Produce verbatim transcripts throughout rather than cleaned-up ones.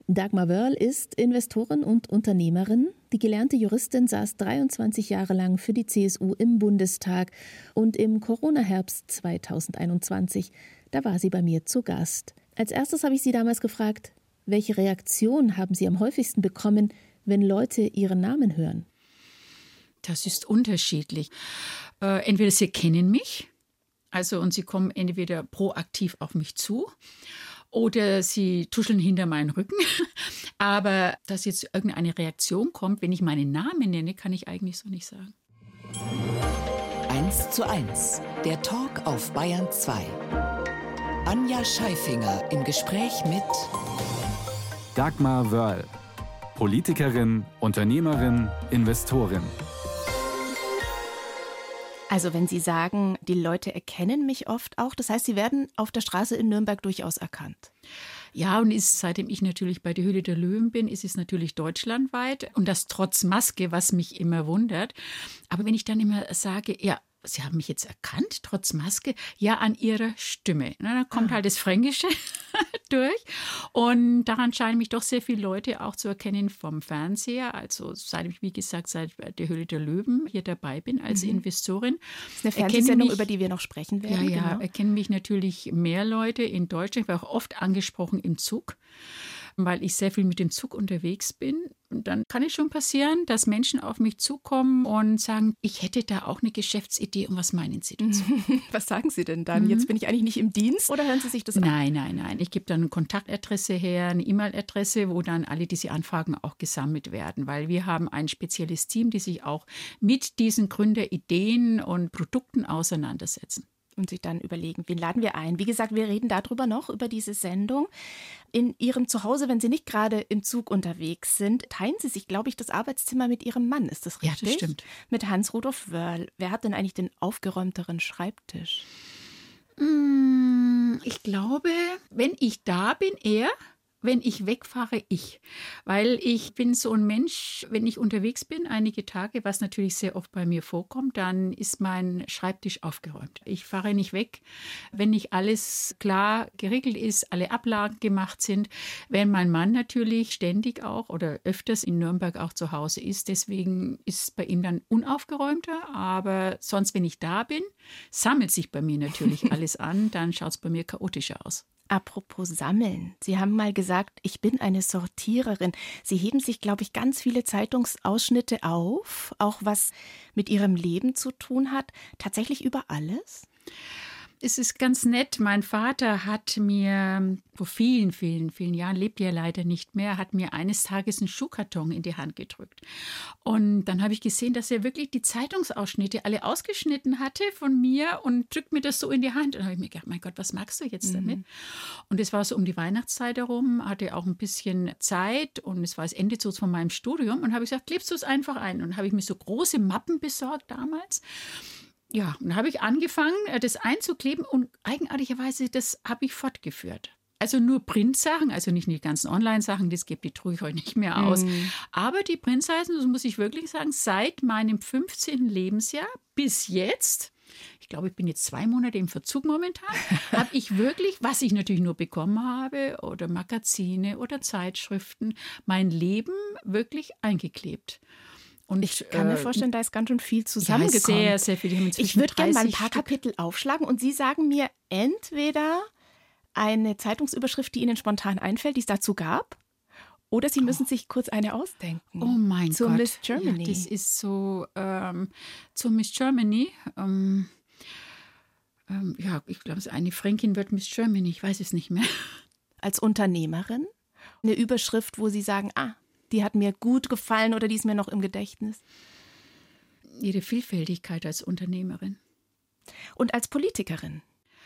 Dagmar Wörl ist Investorin und Unternehmerin. Die gelernte Juristin saß dreiundzwanzig Jahre lang für die C S U im Bundestag. Und im Corona-Herbst zweitausendeinundzwanzig, da war sie bei mir zu Gast. Als erstes habe ich sie damals gefragt, welche Reaktion haben Sie am häufigsten bekommen, wenn Leute Ihren Namen hören? Das ist unterschiedlich. Äh, entweder sie kennen mich, also und sie kommen entweder proaktiv auf mich zu, oder sie tuscheln hinter meinen Rücken. Aber dass jetzt irgendeine Reaktion kommt, wenn ich meinen Namen nenne, kann ich eigentlich so nicht sagen. Eins zu eins, der Talk auf Bayern zwei. Anja Scheifinger im Gespräch mit Dagmar Wörl, Politikerin, Unternehmerin, Investorin. Also wenn Sie sagen, die Leute erkennen mich oft auch, das heißt, Sie werden auf der Straße in Nürnberg durchaus erkannt. Ja, und ist, seitdem ich natürlich bei der Höhle der Löwen bin, ist es natürlich deutschlandweit. Und das trotz Maske, was mich immer wundert. Aber wenn ich dann immer sage, ja, Sie haben mich jetzt erkannt, trotz Maske, ja, an Ihrer Stimme. Na, da kommt ah. halt das Fränkische durch. Und daran scheinen mich doch sehr viele Leute auch zu erkennen vom Fernseher. Also seit ich, wie gesagt, seit der Höhle der Löwen hier dabei bin als mhm. Investorin. Das ist eine Fernsehsendung, mich, über die wir noch sprechen werden. Ja, ja, genau. erkennen mich natürlich mehr Leute in Deutschland. Ich war auch oft angesprochen im Zug, weil ich sehr viel mit dem Zug unterwegs bin. Und dann kann es schon passieren, dass Menschen auf mich zukommen und sagen, ich hätte da auch eine Geschäftsidee und was meinen Sie dazu? Was sagen Sie denn dann? Mhm. Jetzt bin ich eigentlich nicht im Dienst oder hören Sie sich das an? Nein, nein, nein. Ich gebe dann eine Kontaktadresse her, eine E-Mail-Adresse, wo dann alle diese Anfragen auch gesammelt werden, weil wir haben ein spezielles Team, die sich auch mit diesen Gründerideen und Produkten auseinandersetzen. Und sich dann überlegen, wen laden wir ein. Wie gesagt, wir reden darüber noch, über diese Sendung. In Ihrem Zuhause, wenn Sie nicht gerade im Zug unterwegs sind, teilen Sie sich, glaube ich, das Arbeitszimmer mit Ihrem Mann. Ist das richtig? Ja, das stimmt. Mit Hans-Rudolf Wörl. Wer hat denn eigentlich den aufgeräumteren Schreibtisch? Ich glaube, wenn ich da bin, er. Wenn ich wegfahre, ich. Weil ich bin so ein Mensch, wenn ich unterwegs bin, einige Tage, was natürlich sehr oft bei mir vorkommt, dann ist mein Schreibtisch aufgeräumt. Ich fahre nicht weg, wenn nicht alles klar geregelt ist, alle Ablagen gemacht sind. Wenn mein Mann natürlich ständig auch oder öfters in Nürnberg auch zu Hause ist, deswegen ist es bei ihm dann unaufgeräumter. Aber sonst, wenn ich da bin, sammelt sich bei mir natürlich alles an, dann schaut es bei mir chaotischer aus. Apropos Sammeln. Sie haben mal gesagt, ich bin eine Sortiererin. Sie heben sich, glaube ich, ganz viele Zeitungsausschnitte auf, auch was mit Ihrem Leben zu tun hat. Tatsächlich über alles? Es ist ganz nett. Mein Vater hat mir vor vielen, vielen, vielen Jahren, lebt ja leider nicht mehr, hat mir eines Tages einen Schuhkarton in die Hand gedrückt. Und dann habe ich gesehen, dass er wirklich die Zeitungsausschnitte alle ausgeschnitten hatte von mir und drückt mir das so in die Hand. Und dann habe ich mir gedacht, mein Gott, was magst du jetzt damit? Mhm. Und es war so um die Weihnachtszeit herum, hatte auch ein bisschen Zeit und es war das Ende so von meinem Studium. Und habe ich gesagt, klebst du es einfach ein? Und habe ich mir so große Mappen besorgt damals. Ja, und dann habe ich angefangen, das einzukleben und eigenartigerweise, das habe ich fortgeführt. Also nur Printsachen, also nicht die ganzen Online-Sachen, das gibt die tue ich heute nicht mehr aus. Mm. Aber die Printsachen, das muss ich wirklich sagen, seit meinem fünfzehnten Lebensjahr bis jetzt, ich glaube, ich bin jetzt zwei Monate im Verzug momentan, habe ich wirklich, was ich natürlich nur bekommen habe, oder Magazine oder Zeitschriften, mein Leben wirklich eingeklebt. Und ich kann äh, mir vorstellen, da ist ganz schön viel zusammengekommen. Ja, sehr, sehr viel. Ich würde gerne mal ein paar Stück. Kapitel aufschlagen und Sie sagen mir entweder eine Zeitungsüberschrift, die Ihnen spontan einfällt, die es dazu gab, oder Sie müssen oh. sich kurz eine ausdenken. Oh mein zur Gott. Zur Miss Germany. Ja, das ist so, ähm, zur Miss Germany. Ähm, ähm, ja, ich glaube, eine Fränkin wird Miss Germany, ich weiß es nicht mehr. Als Unternehmerin eine Überschrift, wo Sie sagen, ah, die hat mir gut gefallen oder die ist mir noch im Gedächtnis? Ihre Vielfältigkeit als Unternehmerin. Und als Politikerin?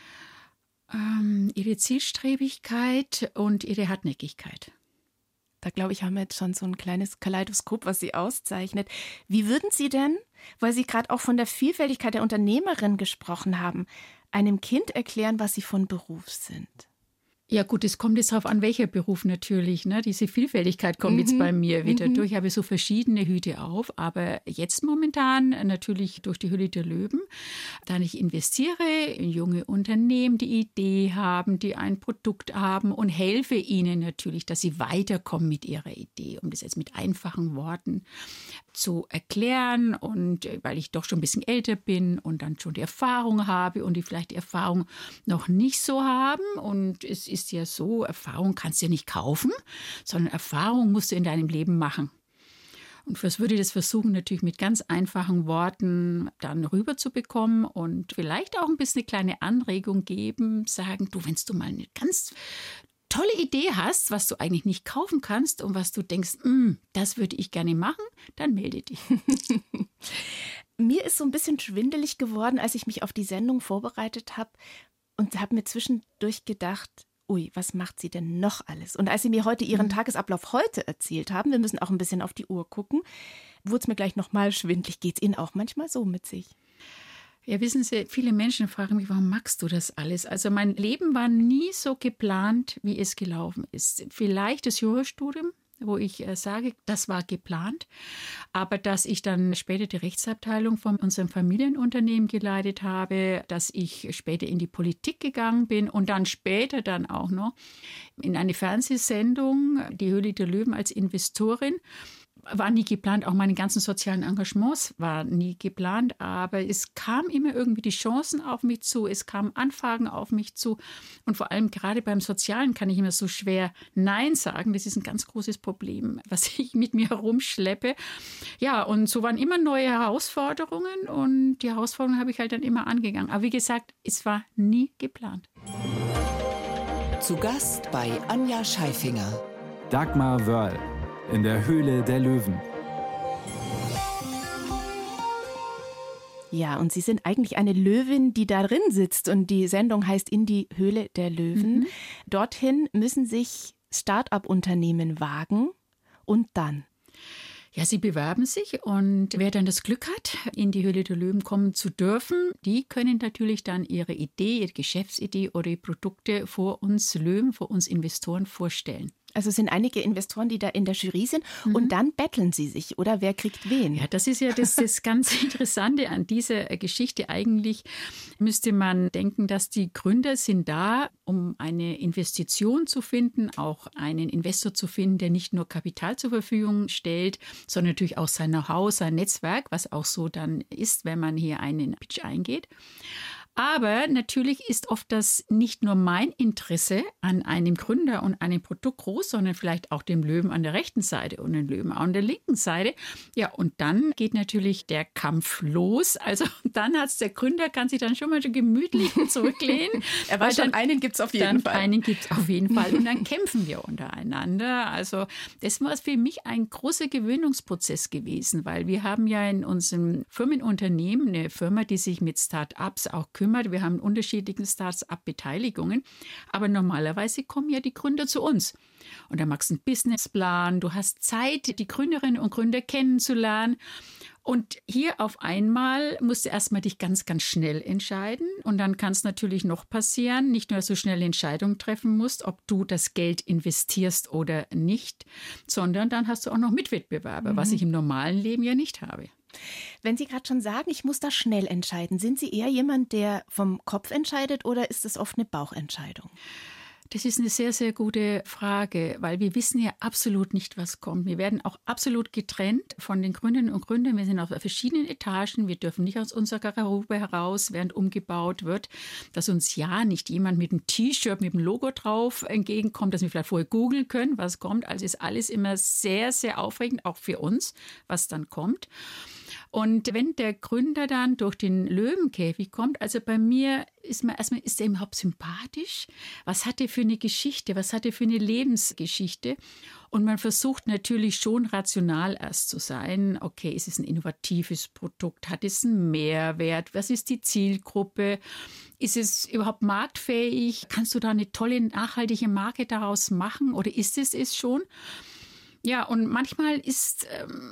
Ähm, ihre Zielstrebigkeit und ihre Hartnäckigkeit. Da, glaube ich, haben wir jetzt schon so ein kleines Kaleidoskop, was Sie auszeichnet. Wie würden Sie denn, weil Sie gerade auch von der Vielfältigkeit der Unternehmerin gesprochen haben, einem Kind erklären, was Sie von Beruf sind? Ja gut, es kommt jetzt darauf an, welcher Beruf natürlich. Ne? Diese Vielfältigkeit kommt mhm. jetzt bei mir wieder mhm. durch. Ich habe so verschiedene Hüte auf, aber jetzt momentan natürlich durch die Höhle der Löwen. Dann ich investiere in junge Unternehmen, die Idee haben, die ein Produkt haben und helfe ihnen natürlich, dass sie weiterkommen mit ihrer Idee, um das jetzt mit einfachen Worten zu erklären. Und weil ich doch schon ein bisschen älter bin und dann schon die Erfahrung habe und die vielleicht die Erfahrung noch nicht so haben. Und es ist ja so, Erfahrung kannst du ja nicht kaufen, sondern Erfahrung musst du in deinem Leben machen. Und was würde ich das versuchen, natürlich mit ganz einfachen Worten dann rüberzubekommen und vielleicht auch ein bisschen eine kleine Anregung geben, sagen, du, wenn du mal eine ganz tolle Idee hast, was du eigentlich nicht kaufen kannst und was du denkst, das würde ich gerne machen, dann melde dich. Mir ist so ein bisschen schwindelig geworden, als ich mich auf die Sendung vorbereitet habe und habe mir zwischendurch gedacht, ui, was macht sie denn noch alles? Und als Sie mir heute Ihren Tagesablauf heute erzählt haben, wir müssen auch ein bisschen auf die Uhr gucken, wurde es mir gleich nochmal schwindelig. Geht es Ihnen auch manchmal so mit sich? Ja, wissen Sie, viele Menschen fragen mich, warum magst du das alles? Also mein Leben war nie so geplant, wie es gelaufen ist. Vielleicht das Jurastudium, wo ich äh, sage, das war geplant. Aber dass ich dann später die Rechtsabteilung von unserem Familienunternehmen geleitet habe, dass ich später in die Politik gegangen bin und dann später dann auch noch in eine Fernsehsendung, die Höhle der Löwen als Investorin, war nie geplant, auch meine ganzen sozialen Engagements waren nie geplant, aber es kam immer irgendwie die Chancen auf mich zu, es kamen Anfragen auf mich zu und vor allem gerade beim Sozialen kann ich immer so schwer Nein sagen, das ist ein ganz großes Problem, was ich mit mir herumschleppe. Ja, und so waren immer neue Herausforderungen und die Herausforderungen habe ich halt dann immer angegangen, aber wie gesagt, es war nie geplant. Zu Gast bei Anja Scheifinger. Dagmar Wörl in der Höhle der Löwen. Ja, und Sie sind eigentlich eine Löwin, die da drin sitzt und die Sendung heißt In die Höhle der Löwen. Mhm. Dorthin müssen sich Start-up-Unternehmen wagen und dann? Ja, sie bewerben sich und wer dann das Glück hat, in die Höhle der Löwen kommen zu dürfen, die können natürlich dann ihre Idee, ihre Geschäftsidee oder die Produkte vor uns Löwen, vor uns Investoren vorstellen. Also es sind einige Investoren, die da in der Jury sind mhm. und dann betteln sie sich, oder wer kriegt wen? Ja, das ist ja das, das ganz Interessante an dieser Geschichte. Eigentlich müsste man denken, dass die Gründer sind da, um eine Investition zu finden, auch einen Investor zu finden, der nicht nur Kapital zur Verfügung stellt, sondern natürlich auch sein Know-how, sein Netzwerk, was auch so dann ist, wenn man hier einen Pitch eingeht. Aber natürlich ist oft das nicht nur mein Interesse an einem Gründer und einem Produkt groß, sondern vielleicht auch dem Löwen an der rechten Seite und dem Löwen auch an der linken Seite. Ja, und dann geht natürlich der Kampf los. Also dann hat's der Gründer, kann sich dann schon mal so gemütlich zurücklehnen. Er weiß schon, einen gibt es auf jeden dann Fall. Einen gibt es auf jeden Fall. Und dann kämpfen wir untereinander. Also das war für mich ein großer Gewöhnungsprozess gewesen, weil wir haben ja in unserem Firmenunternehmen eine Firma, die sich mit Start-ups auch kümmert. Wir haben unterschiedliche Start-up-Beteiligungen, aber normalerweise kommen ja die Gründer zu uns. Und da machst du einen Businessplan, du hast Zeit, die Gründerinnen und Gründer kennenzulernen. Und hier auf einmal musst du erstmal dich ganz, ganz schnell entscheiden. Und dann kann es natürlich noch passieren, nicht nur, dass du schnell Entscheidungen treffen musst, ob du das Geld investierst oder nicht, sondern dann hast du auch noch Mitwettbewerber, mhm. was ich im normalen Leben ja nicht habe. Wenn Sie gerade schon sagen, ich muss da schnell entscheiden, sind Sie eher jemand, der vom Kopf entscheidet oder ist es oft eine Bauchentscheidung? Das ist eine sehr, sehr gute Frage, weil wir wissen ja absolut nicht, was kommt. Wir werden auch absolut getrennt von den Gründerinnen und Gründern. Wir sind auf verschiedenen Etagen. Wir dürfen nicht aus unserer Garderobe heraus, während umgebaut wird, dass uns ja nicht jemand mit einem T-Shirt, mit dem Logo drauf entgegenkommt, dass wir vielleicht vorher googeln können, was kommt. Also ist alles immer sehr, sehr aufregend, auch für uns, was dann kommt. Und wenn der Gründer dann durch den Löwenkäfig kommt, also bei mir ist man erstmal, ist er überhaupt sympathisch? Was hat er für eine Geschichte? Was hat er für eine Lebensgeschichte? Und man versucht natürlich schon rational erst zu sein. Okay, ist es ein innovatives Produkt? Hat es einen Mehrwert? Was ist die Zielgruppe? Ist es überhaupt marktfähig? Kannst du da eine tolle, nachhaltige Marke daraus machen? Oder ist es es schon? Ja, und manchmal ist... Ähm,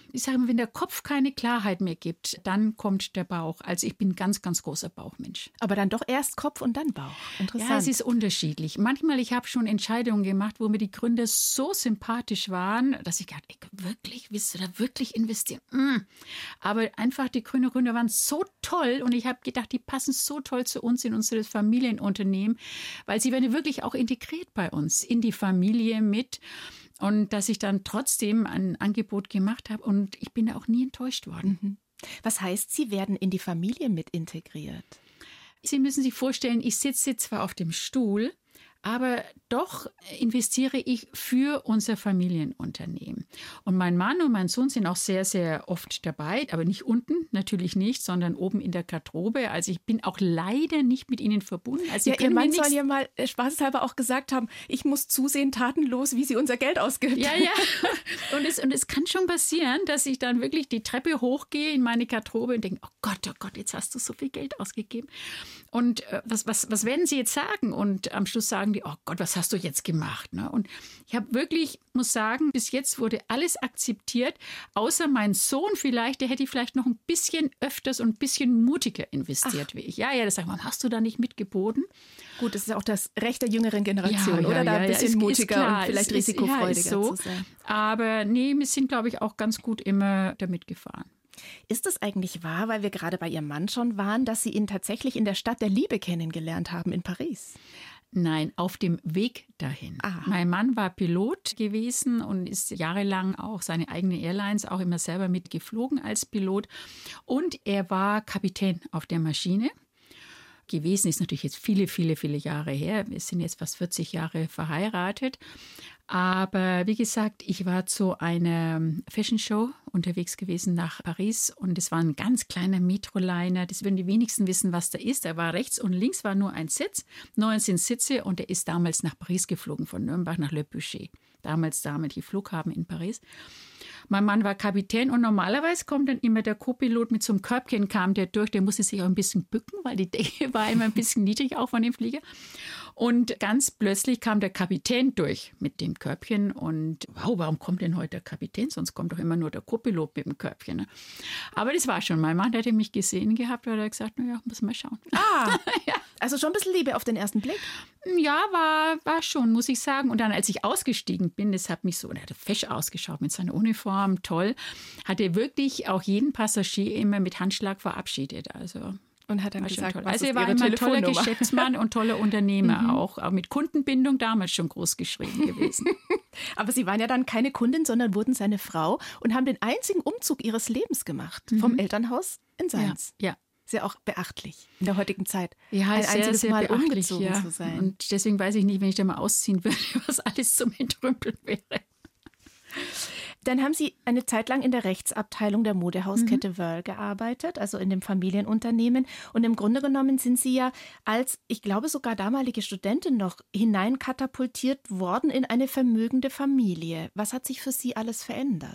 Ich sage mal, wenn der Kopf keine Klarheit mehr gibt, dann kommt der Bauch. Also ich bin ein ganz, ganz großer Bauchmensch. Aber dann doch erst Kopf und dann Bauch. Interessant. Ja, es ist unterschiedlich. Manchmal, ich habe schon Entscheidungen gemacht, wo mir die Gründer so sympathisch waren, dass ich gedacht, ey, wirklich, willst du da wirklich investieren? Mm. Aber einfach die Gründer, Gründer waren so toll und ich habe gedacht, die passen so toll zu uns in unser Familienunternehmen, weil sie werden wirklich auch integriert bei uns, in die Familie mit. Und dass ich dann trotzdem ein Angebot gemacht habe und ich bin da auch nie enttäuscht worden. Mhm. Was heißt, Sie werden in die Familie mit integriert? Sie müssen sich vorstellen, ich sitze zwar auf dem Stuhl, aber doch investiere ich für unser Familienunternehmen. Und mein Mann und mein Sohn sind auch sehr, sehr oft dabei, aber nicht unten, natürlich nicht, sondern oben in der Garderobe. Also ich bin auch leider nicht mit ihnen verbunden. Also ja, Ihr Mann soll ja mal spaßeshalber auch gesagt haben, ich muss zusehen, tatenlos, wie sie unser Geld ausgibt. Ja, ja. Und es, und es kann schon passieren, dass ich dann wirklich die Treppe hochgehe in meine Garderobe und denke, oh Gott, oh Gott, jetzt hast du so viel Geld ausgegeben. Und äh, was, was, was werden sie jetzt sagen? Und am Schluss sagen die, oh Gott, was hast du jetzt gemacht? Ne? Und ich habe wirklich, muss sagen, bis jetzt wurde alles akzeptiert, außer mein Sohn vielleicht, der hätte vielleicht noch ein bisschen öfters und ein bisschen mutiger investiert Ach. wie ich. Ja, ja, das sagt man, hast du da nicht mitgeboten? Gut, das ist auch das Recht der jüngeren Generation, ja, ja, oder? Da ja, ein bisschen ja, mutiger klar, und vielleicht ist, risikofreudiger ja, so. zu sein. Aber nee, wir sind, glaube ich, auch ganz gut immer damit gefahren. Ist es eigentlich wahr, weil wir gerade bei Ihrem Mann schon waren, dass Sie ihn tatsächlich in der Stadt der Liebe kennengelernt haben, in Paris? Nein, auf dem Weg dahin. Ah. Mein Mann war Pilot gewesen und ist jahrelang auch seine eigene Airlines auch immer selber mitgeflogen als Pilot. Und er war Kapitän auf der Maschine gewesen. Ist natürlich jetzt viele, viele, viele Jahre her. Wir sind jetzt fast vierzig Jahre verheiratet. Aber wie gesagt, ich war zu einer Fashion Show unterwegs gewesen nach Paris und es war ein ganz kleiner Metroliner. Das würden die wenigsten wissen, was da ist. Da war rechts und links war nur ein Sitz, neunzehn Sitze und er ist damals nach Paris geflogen, von Nürnberg nach Le Bourget. Damals damit die Flughafen in Paris. Mein Mann war Kapitän und normalerweise kommt dann immer der Co-Pilot mit so einem Körbchen, kam der durch, der musste sich auch ein bisschen bücken, weil die Decke war immer ein bisschen niedrig auch von dem Flieger. Und ganz plötzlich kam der Kapitän durch mit dem Körbchen und wow, warum kommt denn heute der Kapitän? Sonst kommt doch immer nur der Co-Pilot mit dem Körbchen. Ne? Aber das war schon, mein Mann hatte mich gesehen gehabt, da hat er gesagt, naja, muss mal schauen. Ah, ja. Also schon ein bisschen Liebe auf den ersten Blick? Ja, war, war schon, muss ich sagen. Und dann, als ich ausgestiegen bin, das hat mich so, er hat fesch ausgeschaut mit seiner Uniform, toll, hat er wirklich auch jeden Passagier immer mit Handschlag verabschiedet. Also und hat dann gesagt, was also ist er war Ihre immer ein toller Telefonnummer? Geschäftsmann und toller Unternehmer mhm. auch, auch mit Kundenbindung damals schon groß geschrieben gewesen. Aber Sie waren ja dann keine Kundin, sondern wurden seine Frau und haben den einzigen Umzug Ihres Lebens gemacht, mhm. vom Elternhaus in Seinz. Ja, ja. Ist ja auch beachtlich in der heutigen Zeit. Ja, ein sehr, einziges sehr Mal beachtlich, umgezogen ja. zu sein. Und deswegen weiß ich nicht, wenn ich da mal ausziehen würde, was alles zum Entrümpeln wäre. Dann haben Sie eine Zeit lang in der Rechtsabteilung der Modehauskette Mhm. Wöhrl gearbeitet, also in dem Familienunternehmen. Und im Grunde genommen sind Sie ja als, ich glaube sogar damalige Studentin noch, hineinkatapultiert worden in eine vermögende Familie. Was hat sich für Sie alles verändert?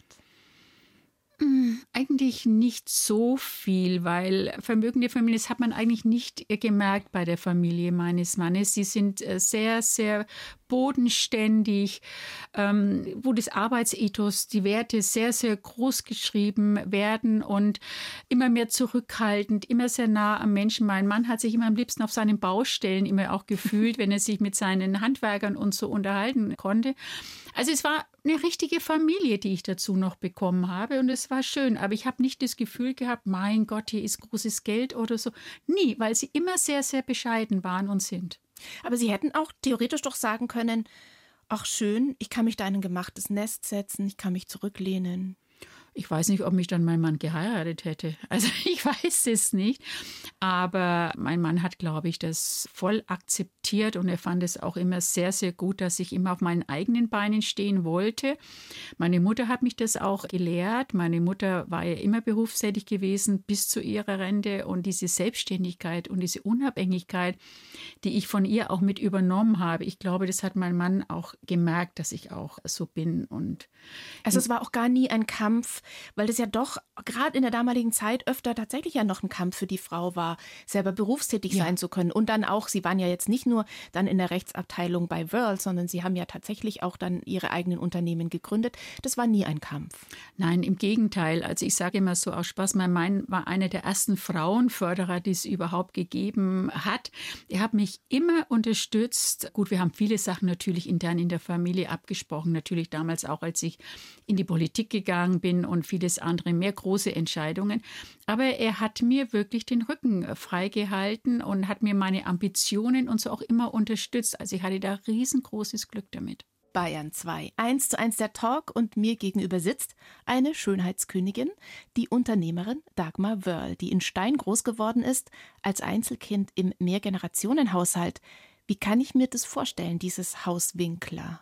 Eigentlich nicht so viel, weil vermögende Familie, das hat man eigentlich nicht gemerkt bei der Familie meines Mannes. Sie sind sehr, sehr bodenständig, ähm, wo das Arbeitsethos, die Werte sehr, sehr groß geschrieben werden und immer mehr zurückhaltend, immer sehr nah am Menschen. Mein Mann hat sich immer am liebsten auf seinen Baustellen immer auch gefühlt, wenn er sich mit seinen Handwerkern und so unterhalten konnte. Also es war eine richtige Familie, die ich dazu noch bekommen habe und es war schön. Aber ich habe nicht das Gefühl gehabt, mein Gott, hier ist großes Geld oder so. Nie, weil sie immer sehr, sehr bescheiden waren und sind. Aber Sie hätten auch theoretisch doch sagen können, ach schön, ich kann mich da in ein gemachtes Nest setzen, ich kann mich zurücklehnen. Ich weiß nicht, ob mich dann mein Mann geheiratet hätte. Also ich weiß es nicht. Aber mein Mann hat, glaube ich, das voll akzeptiert und er fand es auch immer sehr, sehr gut, dass ich immer auf meinen eigenen Beinen stehen wollte. Meine Mutter hat mich das auch gelehrt. Meine Mutter war ja immer berufstätig gewesen bis zu ihrer Rente und diese Selbstständigkeit und diese Unabhängigkeit, die ich von ihr auch mit übernommen habe. Ich glaube, das hat mein Mann auch gemerkt, dass ich auch so bin. Und also es war auch gar nie ein Kampf, weil das ja doch gerade in der damaligen Zeit öfter tatsächlich ja noch ein Kampf für die Frau war, selber berufstätig Ja. sein zu können. Und dann auch, Sie waren ja jetzt nicht nur dann in der Rechtsabteilung bei Wörl, sondern Sie haben ja tatsächlich auch dann Ihre eigenen Unternehmen gegründet. Das war nie ein Kampf. Nein, im Gegenteil. Also ich sage immer so aus Spaß, mein Mann war eine der ersten Frauenförderer, die es überhaupt gegeben hat. Er hat mich immer unterstützt. Gut, wir haben viele Sachen natürlich intern in der Familie abgesprochen. Natürlich damals auch, als ich in die Politik gegangen bin und vieles andere, mehr große Entscheidungen. Aber er hat mir wirklich den Rücken freigehalten und hat mir meine Ambitionen und so auch immer unterstützt. Also ich hatte da riesengroßes Glück damit. Bayern zwei. Eins zu eins der Talk und mir gegenüber sitzt eine Schönheitskönigin, die Unternehmerin Dagmar Wörl, die in Stein groß geworden ist, als Einzelkind im Mehrgenerationenhaushalt. Wie kann ich mir das vorstellen, dieses Haus Winkler?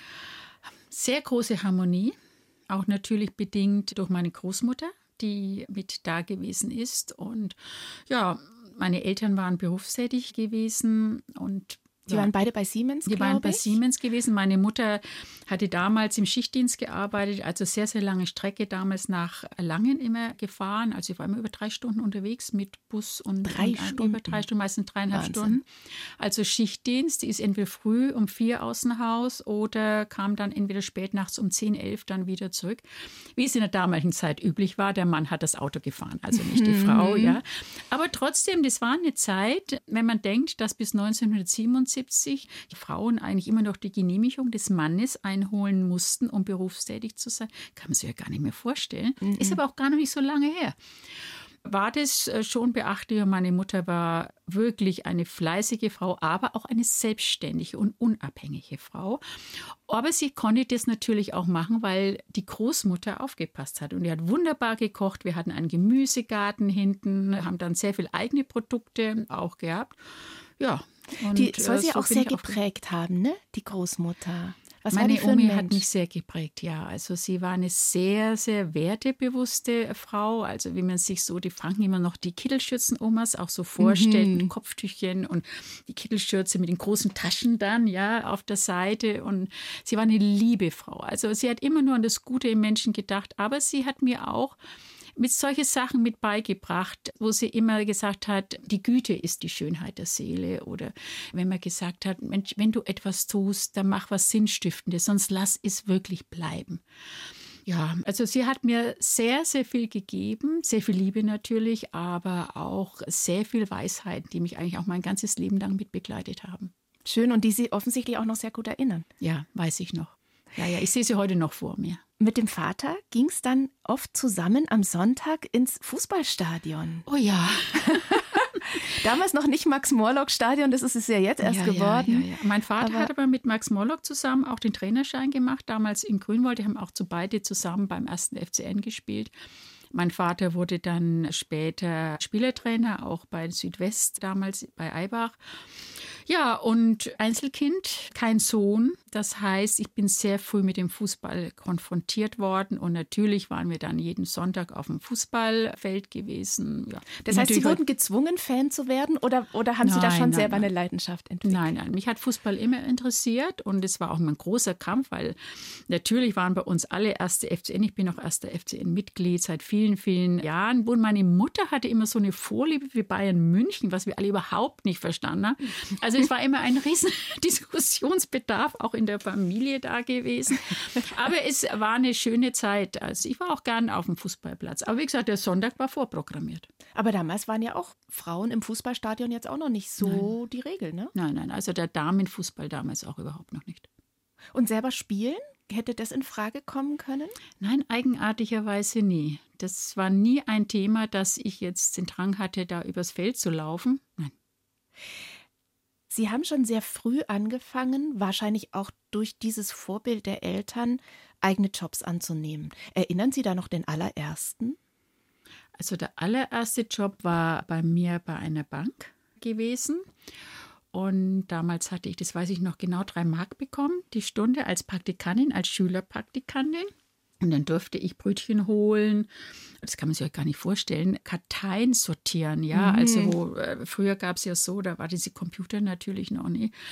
Sehr große Harmonie, auch natürlich bedingt durch meine Großmutter, die mit da gewesen ist. Und ja, meine Eltern waren berufstätig gewesen und Sie waren beide bei Siemens, Die waren bei ich. Siemens gewesen. Meine Mutter hatte damals im Schichtdienst gearbeitet, also sehr, sehr lange Strecke, damals nach Langen immer gefahren. Also ich war immer über drei Stunden unterwegs mit Bus und Drei und Stunden? über drei Stunden, meistens dreieinhalb Wahnsinn. Stunden. Also Schichtdienst, die ist entweder früh um vier aus dem Haus oder kam dann entweder spät nachts um zehn, elf dann wieder zurück. Wie es in der damaligen Zeit üblich war, der Mann hat das Auto gefahren, also nicht die Frau, ja. Aber trotzdem, das war eine Zeit, wenn man denkt, dass bis neunzehnhundertsiebenundsiebzig die Frauen eigentlich immer noch die Genehmigung des Mannes einholen mussten, um berufstätig zu sein. Kann man sich ja gar nicht mehr vorstellen. Mhm. Ist aber auch gar noch nicht so lange her. War das schon beachtlich. Meine Mutter war wirklich eine fleißige Frau, aber auch eine selbstständige und unabhängige Frau. Aber sie konnte das natürlich auch machen, weil die Großmutter aufgepasst hat. Und die hat wunderbar gekocht. Wir hatten einen Gemüsegarten hinten, haben dann sehr viel eigene Produkte auch gehabt. Ja. Und die soll sie so auch bin sehr ich auch geprägt haben, ne? Die Großmutter. Was war Meine die für ein Omi Mensch? hat mich sehr geprägt, ja. Also sie war eine sehr, sehr wertebewusste Frau. Also wie man sich so, die Franken immer noch die Kittelschürzen-Omas auch so vorstellt, Mhm. mit Kopftüchchen und die Kittelschürze mit den großen Taschen dann, ja, auf der Seite. Und sie war eine liebe Frau. Also sie hat immer nur an das Gute im Menschen gedacht. Aber sie hat mir auch mit solche Sachen mit beigebracht, wo sie immer gesagt hat, die Güte ist die Schönheit der Seele. Oder wenn man gesagt hat, Mensch, wenn du etwas tust, dann mach was Sinnstiftendes, sonst lass es wirklich bleiben. Ja, also sie hat mir sehr, sehr viel gegeben, sehr viel Liebe natürlich, aber auch sehr viel Weisheit, die mich eigentlich auch mein ganzes Leben lang mit begleitet haben. Schön, und die Sie offensichtlich auch noch sehr gut erinnern. Ja, weiß ich noch. Ja, ja, ich sehe sie heute noch vor mir. Mit dem Vater ging es dann oft zusammen am Sonntag ins Fußballstadion. Oh ja. Damals noch nicht Max-Morlock-Stadion, das ist es ja jetzt erst ja, geworden. Ja, ja, ja. Mein Vater aber hat aber mit Max Morlock zusammen auch den Trainerschein gemacht, damals in Grünwald. Die haben auch zu beide zusammen beim ersten F C N gespielt. Mein Vater wurde dann später Spielertrainer, auch bei Südwest, damals bei Eibach. Ja, und Einzelkind, kein Sohn. Das heißt, ich bin sehr früh mit dem Fußball konfrontiert worden. Und natürlich waren wir dann jeden Sonntag auf dem Fußballfeld gewesen. Ja. Das heißt, Sie wurden gezwungen, Fan zu werden? Oder, oder haben Sie da Nein, schon nein, selber nein. eine Leidenschaft entwickelt? Nein, nein, mich hat Fußball immer interessiert und es war auch ein großer Kampf, weil natürlich waren bei uns alle erste F C N. Ich bin auch erster F C N-Mitglied seit vielen, vielen Jahren. Und meine Mutter hatte immer so eine Vorliebe für Bayern München, was wir alle überhaupt nicht verstanden haben. Also es war immer ein riesen Diskussionsbedarf, auch in der Familie da gewesen. Aber es war eine schöne Zeit. Also ich war auch gern auf dem Fußballplatz. Aber wie gesagt, der Sonntag war vorprogrammiert. Aber damals waren ja auch Frauen im Fußballstadion jetzt auch noch nicht so Nein. die Regel, ne? Nein, nein, also der Damenfußball damals auch überhaupt noch nicht. Und selber spielen? Hätte das in Frage kommen können? Nein, eigenartigerweise nie. Das war nie ein Thema, dass ich jetzt den Drang hatte, da übers Feld zu laufen. Nein. Sie haben schon sehr früh angefangen, wahrscheinlich auch durch dieses Vorbild der Eltern, eigene Jobs anzunehmen. Erinnern Sie da noch den allerersten? Also der allererste Job war bei mir bei einer Bank gewesen. Und damals hatte ich, das weiß ich noch genau, drei Mark bekommen, die Stunde als Praktikantin, als Schülerpraktikantin. Und dann durfte ich Brötchen holen, das kann man sich ja gar nicht vorstellen, Karteien sortieren, ja. Mhm. Also wo, äh, früher gab es ja so, da war diese Computer natürlich noch nicht.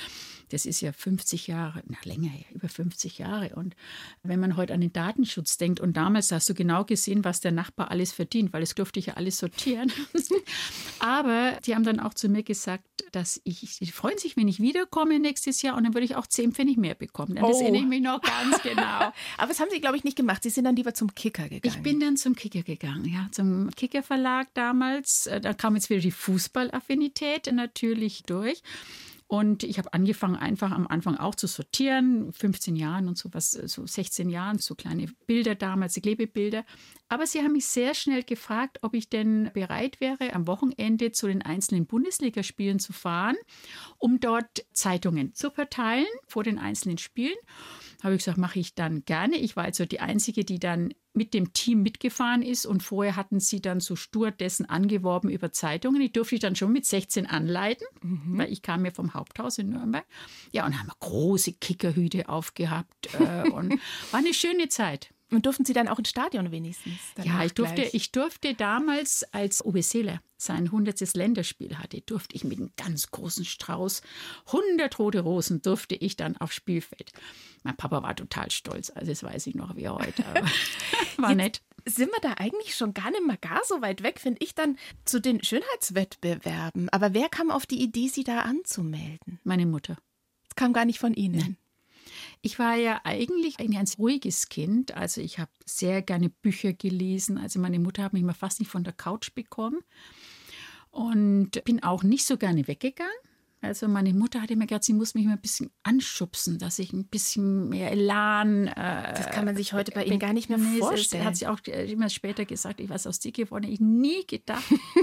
Das ist ja fünfzig Jahre, na länger, über fünfzig Jahre. Und wenn man heute an den Datenschutz denkt und damals hast du genau gesehen, was der Nachbar alles verdient, weil es durfte ich ja alles sortieren. Aber die haben dann auch zu mir gesagt, dass ich, die freuen sich, wenn ich wiederkomme nächstes Jahr und dann würde ich auch zehn Pfennig mehr bekommen. Das Oh. erinnere ich mich noch ganz genau. Aber das haben Sie, glaube ich, nicht gemacht. Sie sind dann lieber zum Kicker gegangen. Ich bin dann zum Kicker gegangen, ja, zum Kicker Verlag damals. Da kam jetzt wieder die Fußballaffinität natürlich durch. Und ich habe angefangen, einfach am Anfang auch zu sortieren, fünfzehn Jahren und so was, so sechzehn Jahren, so kleine Bilder damals, die Klebebilder. Aber sie haben mich sehr schnell gefragt, ob ich denn bereit wäre, am Wochenende zu den einzelnen Bundesligaspielen zu fahren, um dort Zeitungen zu verteilen vor den einzelnen Spielen. Habe ich gesagt, mache ich dann gerne. Ich war also die Einzige, die dann mit dem Team mitgefahren ist und vorher hatten sie dann so Stewardessen angeworben über Zeitungen. Die durfte ich dann schon mit sechzehn anleiten, mhm. weil ich kam ja vom Haupthaus in Nürnberg. Ja, und haben wir große Kickerhüte aufgehabt äh, und war eine schöne Zeit. Und durften Sie dann auch ins Stadion wenigstens? Ja, ich durfte, ich durfte damals, als Uwe Seeler sein hundertstes Länderspiel hatte, durfte ich mit einem ganz großen Strauß, hundert rote Rosen, durfte ich dann aufs Spielfeld. Mein Papa war total stolz, also das weiß ich noch wie heute, aber war nett. Sind wir da eigentlich schon gar nicht mal gar so weit weg, finde ich, dann zu den Schönheitswettbewerben. Aber wer kam auf die Idee, Sie da anzumelden? Meine Mutter. Das kam gar nicht von Ihnen? Nein. Ich war ja eigentlich ein ganz ruhiges Kind. Also ich habe sehr gerne Bücher gelesen. Also meine Mutter hat mich mal fast nicht von der Couch bekommen. Und bin auch nicht so gerne weggegangen. Also meine Mutter hat immer gesagt, sie muss mich mal ein bisschen anschubsen, dass ich ein bisschen mehr Elan... Äh, das kann man sich heute bei Ihnen gar nicht mehr nee, vorstellen. Das hat sie auch immer später gesagt, ich weiß aus dir geworden, ich nie gedacht.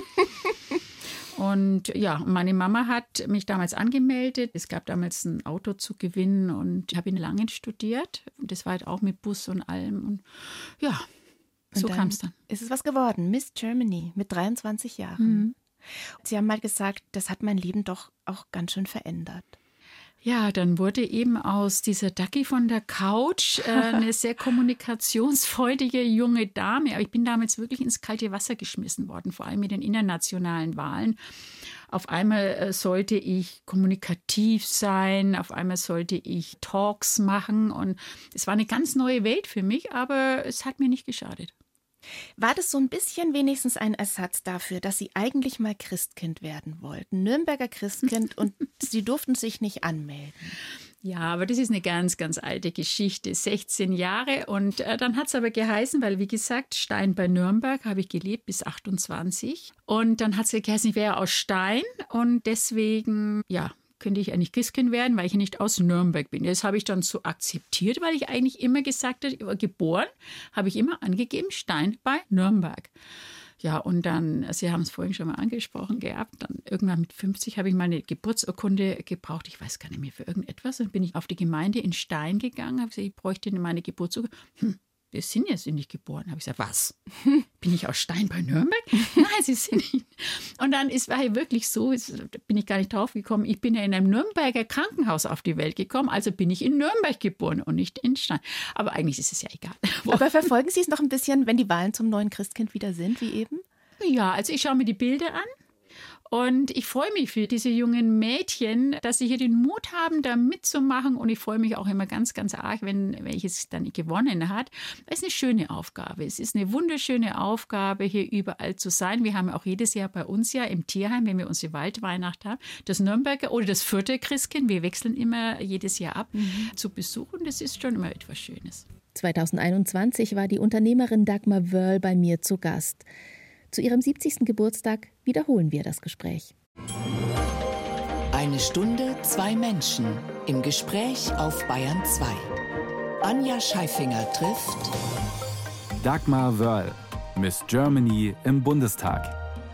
Und ja, meine Mama hat mich damals angemeldet. Es gab damals ein Auto zu gewinnen und ich habe in Langen studiert. Das war halt auch mit Bus und allem. Und ja, und so kam es dann. Ist es was geworden? Miss Germany mit dreiundzwanzig Jahren. Mhm. Sie haben mal gesagt, das hat mein Leben doch auch ganz schön verändert. Ja, dann wurde eben aus dieser Ducky von der Couch äh, eine sehr kommunikationsfreudige junge Dame. Aber ich bin damals wirklich ins kalte Wasser geschmissen worden, vor allem mit den internationalen Wahlen. Auf einmal äh, sollte ich kommunikativ sein, auf einmal sollte ich Talks machen. Und es war eine ganz neue Welt für mich, aber es hat mir nicht geschadet. War das so ein bisschen wenigstens ein Ersatz dafür, dass Sie eigentlich mal Christkind werden wollten? Nürnberger Christkind und Sie durften sich nicht anmelden. Ja, aber das ist eine ganz, ganz alte Geschichte. sechzehn Jahre und äh, dann hat es aber geheißen, weil wie gesagt, Stein bei Nürnberg habe ich gelebt bis achtundzwanzig. Und dann hat es geheißen, ich wäre aus Stein und deswegen, ja, könnte ich eigentlich Christkind werden, weil ich nicht aus Nürnberg bin. Das habe ich dann so akzeptiert, weil ich eigentlich immer gesagt habe, geboren habe ich immer angegeben, Stein bei Nürnberg. Ja, und dann, Sie haben es vorhin schon mal angesprochen gehabt, dann irgendwann mit fünfzig habe ich meine Geburtsurkunde gebraucht. Ich weiß gar nicht mehr für irgendetwas. Dann bin ich auf die Gemeinde in Stein gegangen, habe gesagt, ich bräuchte meine Geburtsurkunde. Hm. Wir sind jetzt nicht geboren. Habe ich gesagt, was? Bin ich aus Stein bei Nürnberg? Nein, Sie sind nicht. Und dann ist, war ja wirklich so, bin ich gar nicht drauf gekommen, ich bin ja in einem Nürnberger Krankenhaus auf die Welt gekommen, also bin ich in Nürnberg geboren und nicht in Stein. Aber eigentlich ist es ja egal. Aber verfolgen Sie es noch ein bisschen, wenn die Wahlen zum neuen Christkind wieder sind, wie eben? Ja, also ich schaue mir die Bilder an. Und ich freue mich für diese jungen Mädchen, dass sie hier den Mut haben, da mitzumachen. Und ich freue mich auch immer ganz, ganz arg, wenn welches dann gewonnen hat. Es ist eine schöne Aufgabe. Es ist eine wunderschöne Aufgabe, hier überall zu sein. Wir haben auch jedes Jahr bei uns ja im Tierheim, wenn wir unsere Waldweihnacht haben, das Nürnberger oder das Fürther Christkind. Wir wechseln immer jedes Jahr ab, mhm. zu besuchen. Das ist schon immer etwas Schönes. zweitausendeinundzwanzig war die Unternehmerin Dagmar Wörl bei mir zu Gast. Zu ihrem siebzigsten Geburtstag wiederholen wir das Gespräch. Eine Stunde, zwei Menschen im Gespräch auf Bayern zwei. Anja Scheifinger trifft Dagmar Wörl, Miss Germany im Bundestag.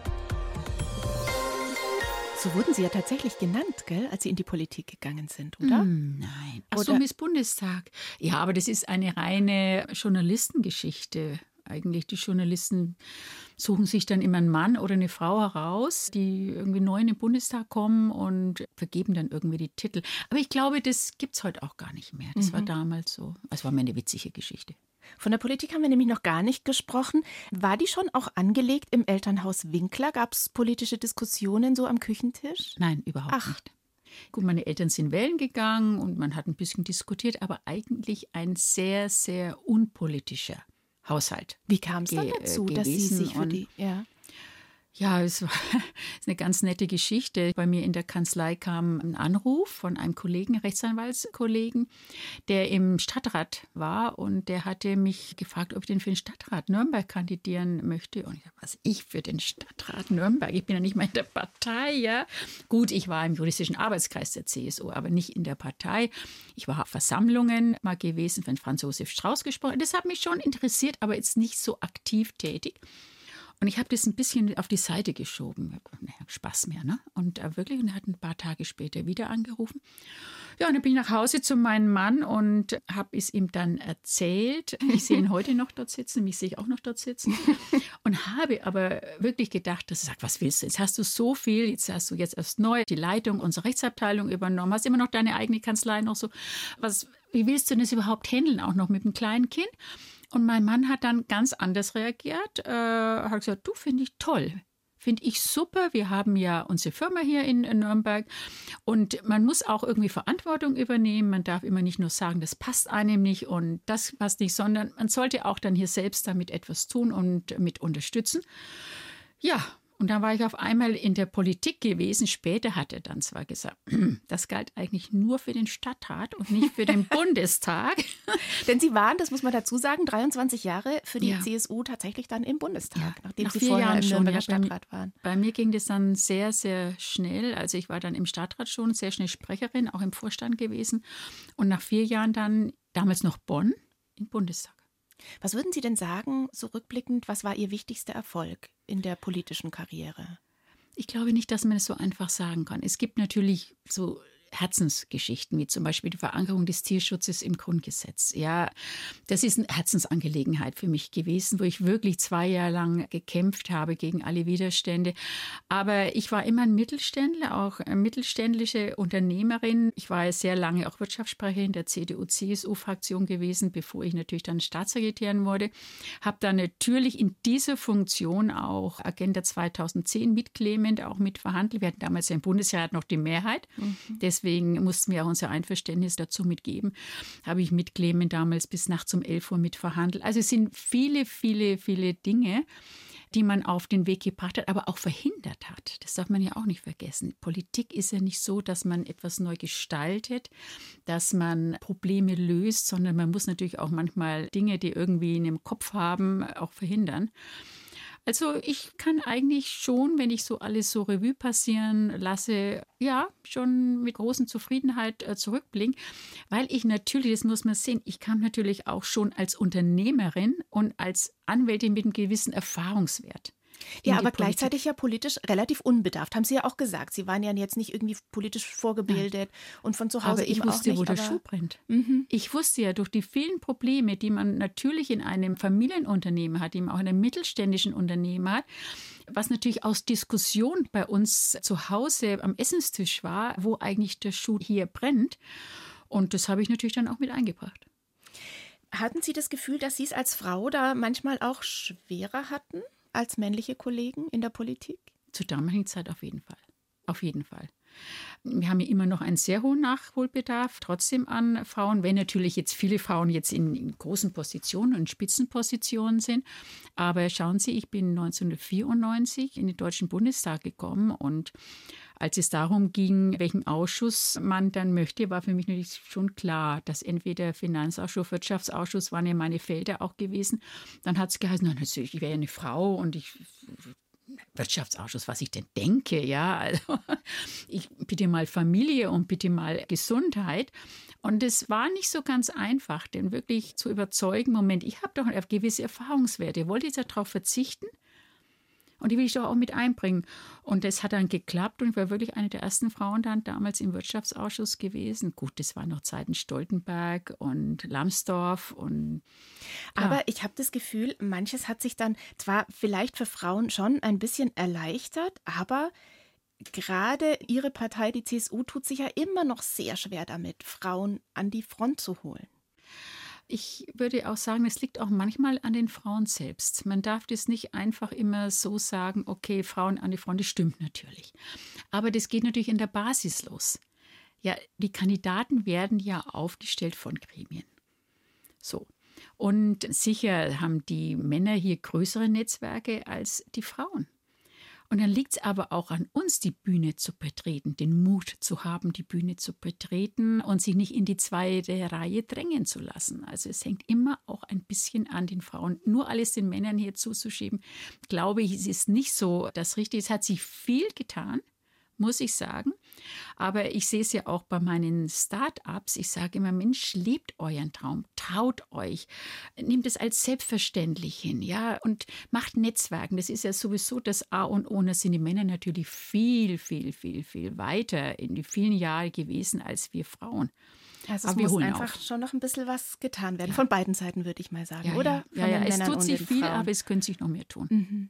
So wurden Sie ja tatsächlich genannt, gell, als Sie in die Politik gegangen sind, oder? Mm, nein. Ach so, Miss Bundestag. Ja, aber das ist eine reine Journalistengeschichte. Eigentlich die Journalisten suchen sich dann immer einen Mann oder eine Frau heraus, die irgendwie neu in den Bundestag kommen und vergeben dann irgendwie die Titel. Aber ich glaube, das gibt es heute auch gar nicht mehr. Das mhm. war damals so. Es war mir eine witzige Geschichte. Von der Politik haben wir nämlich noch gar nicht gesprochen. War die schon auch angelegt im Elternhaus Winkler? Gab es politische Diskussionen so am Küchentisch? Nein, überhaupt Ach. nicht. Gut, meine Eltern sind wählen gegangen und man hat ein bisschen diskutiert, aber eigentlich ein sehr, sehr unpolitischer Haushalt. Wie kam es dann dazu, dass Sie sich für die... Ja. Ja, es war ist eine ganz nette Geschichte. Bei mir in der Kanzlei kam ein Anruf von einem Kollegen, Rechtsanwaltskollegen, der im Stadtrat war und der hatte mich gefragt, ob ich denn für den Stadtrat Nürnberg kandidieren möchte. Und ich dachte, was ich für den Stadtrat Nürnberg? Ich bin ja nicht mal in der Partei, ja. Gut, ich war im juristischen Arbeitskreis der C S U, aber nicht in der Partei. Ich war auf Versammlungen mal gewesen, von Franz Josef Strauß gesprochen. Das hat mich schon interessiert, aber jetzt nicht so aktiv tätig. Und ich habe das ein bisschen auf die Seite geschoben. Naja, Spaß mehr, ne? Und äh, wirklich, und er hat ein paar Tage später wieder angerufen. Ja, und dann bin ich nach Hause zu meinem Mann und habe es ihm dann erzählt. Ich sehe ihn heute noch dort sitzen, mich sehe ich auch noch dort sitzen. Und habe aber wirklich gedacht, dass er sagt, was willst du? Jetzt hast du so viel, jetzt hast du jetzt erst neu die Leitung unserer Rechtsabteilung übernommen, hast immer noch deine eigene Kanzlei noch so. Was, wie willst du das überhaupt handeln, auch noch mit einem kleinen Kind? Und mein Mann hat dann ganz anders reagiert, äh, hat gesagt, du, finde ich toll, finde ich super. Wir haben ja unsere Firma hier in Nürnberg und man muss auch irgendwie Verantwortung übernehmen. Man darf immer nicht nur sagen, das passt einem nicht und das passt nicht, sondern man sollte auch dann hier selbst damit etwas tun und mit unterstützen. Ja, und dann war ich auf einmal in der Politik gewesen. Später hat er dann zwar gesagt, das galt eigentlich nur für den Stadtrat und nicht für den Bundestag. Denn Sie waren, das muss man dazu sagen, dreiundzwanzig Jahre für die ja. C S U tatsächlich dann im Bundestag, ja, nachdem nach Sie vier vorher Jahren im schon, Nürnberger ja, Stadtrat bei, waren. Bei mir ging das dann sehr, sehr schnell. Also ich war dann im Stadtrat schon sehr schnell Sprecherin, auch im Vorstand gewesen. Und nach vier Jahren dann, damals noch Bonn, im Bundestag. Was würden Sie denn sagen, so rückblickend, was war Ihr wichtigster Erfolg in der politischen Karriere? Ich glaube nicht, dass man es so einfach sagen kann. Es gibt natürlich so Herzensgeschichten, wie zum Beispiel die Verankerung des Tierschutzes im Grundgesetz. Ja, das ist eine Herzensangelegenheit für mich gewesen, wo ich wirklich zwei Jahre lang gekämpft habe gegen alle Widerstände. Aber ich war immer ein Mittelständler, auch eine mittelständische Unternehmerin. Ich war sehr lange auch Wirtschaftssprecherin der C D U-C S U-Fraktion gewesen, bevor ich natürlich dann Staatssekretärin wurde. Habe dann natürlich in dieser Funktion auch Agenda zweitausendzehn mitklemmend, auch mitverhandelt. Wir hatten damals ja im Bundesrat noch die Mehrheit. Mhm. Deswegen mussten wir auch unser Einverständnis dazu mitgeben. Habe ich mit Clemen damals bis nachts um elf Uhr mitverhandelt. Also es sind viele, viele, viele Dinge, die man auf den Weg gebracht hat, aber auch verhindert hat. Das darf man ja auch nicht vergessen. Politik ist ja nicht so, dass man etwas neu gestaltet, dass man Probleme löst, sondern man muss natürlich auch manchmal Dinge, die irgendwie in dem Kopf haben, auch verhindern. Also ich kann eigentlich schon, wenn ich so alles so Revue passieren lasse, ja, schon mit großer Zufriedenheit äh, zurückblicken, weil ich natürlich, das muss man sehen, ich kam natürlich auch schon als Unternehmerin und als Anwältin mit einem gewissen Erfahrungswert. Ja, aber gleichzeitig ja politisch relativ unbedarft, haben Sie ja auch gesagt. Sie waren ja jetzt nicht irgendwie politisch vorgebildet ja. und von zu Hause aber ich eben wusste, auch nicht. wo der Schuh brennt. Mhm. Ich wusste ja durch die vielen Probleme, die man natürlich in einem Familienunternehmen hat, eben auch in einem mittelständischen Unternehmen hat, was natürlich aus Diskussion bei uns zu Hause am Essenstisch war, wo eigentlich der Schuh hier brennt. Und das habe ich natürlich dann auch mit eingebracht. Hatten Sie das Gefühl, dass Sie es als Frau da manchmal auch schwerer hatten als männliche Kollegen in der Politik? Zur damaligen Zeit auf jeden Fall. Auf jeden Fall. Wir haben ja immer noch einen sehr hohen Nachholbedarf, trotzdem an Frauen, wenn natürlich jetzt viele Frauen jetzt in, in großen Positionen und Spitzenpositionen sind. Aber schauen Sie, ich bin neunzehnhundertvierundneunzig in den Deutschen Bundestag gekommen und als es darum ging, welchen Ausschuss man dann möchte, war für mich natürlich schon klar, dass entweder Finanzausschuss, Wirtschaftsausschuss waren ja meine Felder auch gewesen. Dann hat es geheißen, na, natürlich, ich wäre ja eine Frau und ich Wirtschaftsausschuss, was ich denn denke, ja, also ich bitte mal Familie und bitte mal Gesundheit. Und es war nicht so ganz einfach, denn wirklich zu überzeugen, Moment, ich habe doch gewisse Erfahrungswerte, wollte ich darauf verzichten? Und die will ich doch auch mit einbringen. Und das hat dann geklappt und ich war wirklich eine der ersten Frauen dann damals im Wirtschaftsausschuss gewesen. Gut, das waren noch Zeiten Stoltenberg und Lambsdorff. Und, ja. Aber ich habe das Gefühl, manches hat sich dann zwar vielleicht für Frauen schon ein bisschen erleichtert, aber gerade Ihre Partei, die C S U, tut sich ja immer noch sehr schwer damit, Frauen an die Front zu holen. Ich würde auch sagen, es liegt auch manchmal an den Frauen selbst. Man darf das nicht einfach immer so sagen, okay, Frauen an die Front, das stimmt natürlich. Aber das geht natürlich in der Basis los. Ja, die Kandidaten werden ja aufgestellt von Gremien. So. Und sicher haben die Männer hier größere Netzwerke als die Frauen. Und dann liegt es aber auch an uns, die Bühne zu betreten, den Mut zu haben, die Bühne zu betreten und sich nicht in die zweite Reihe drängen zu lassen. Also es hängt immer auch ein bisschen an den Frauen. Nur alles den Männern hier zuzuschieben, glaube ich, es ist nicht so das Richtige. Es hat sich viel getan, muss ich sagen. Aber ich sehe es ja auch bei meinen Start-ups. Ich sage immer, Mensch, lebt euren Traum, traut euch, nehmt es als selbstverständlich hin, ja, und macht Netzwerken. Das ist ja sowieso das A und O. Da sind die Männer natürlich viel, viel, viel, viel weiter in die vielen Jahre gewesen als wir Frauen. Also aber es wir muss holen einfach auf. schon noch ein bisschen was getan werden. Ja. Von beiden Seiten, würde ich mal sagen, Ja, oder? ja, Von ja, den ja. Es Männern tut und sich den viel, Frauen. aber es könnte sich noch mehr tun. Mhm.